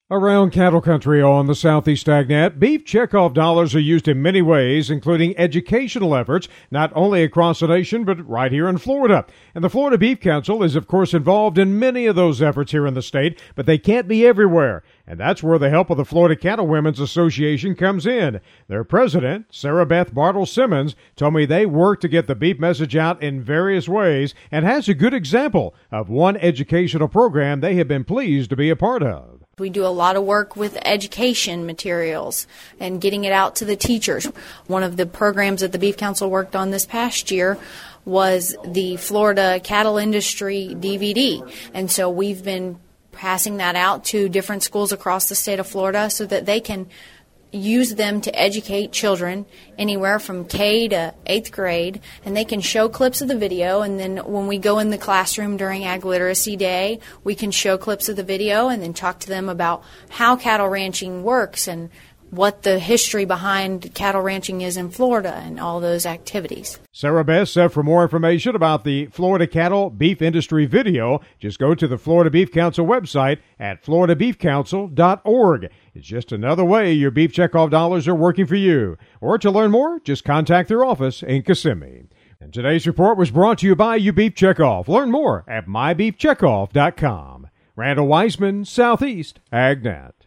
Around cattle country on the Southeast AgNet, beef checkoff dollars are used in many ways, including educational efforts, not only across the nation, but right here in Florida. And the Florida Beef Council is, of course, involved in many of those efforts here in the state, but they can't be everywhere. And that's where the help of the Florida Cattle Women's Association comes in. Their president, Sarah Beth Bartle Simmons, told me they work to get the beef message out in various ways and has a good example of one educational program they have been pleased to be a part of. We do a lot of work with education materials and getting it out to the teachers. One of the programs that the Beef Council worked on this past year was the Florida Cattle Industry DVD. And so we've been passing that out to different schools across the state of Florida so that they can use them to educate children anywhere from K to 8th grade, and they can show clips of the video, and then when we go in the classroom during Ag Literacy Day, we can show clips of the video and then talk to them about how cattle ranching works and what the history behind cattle ranching is in Florida and all those activities. Sarah Beth said for more information about the Florida Cattle Beef Industry video, just go to the Florida Beef Council website at floridabeefcouncil.org. It's just another way your beef checkoff dollars are working for you. Or to learn more, just contact their office in Kissimmee. And today's report was brought to you by You Beef Checkoff. Learn more at mybeefcheckoff.com. Randall Weissman, Southeast AgNet.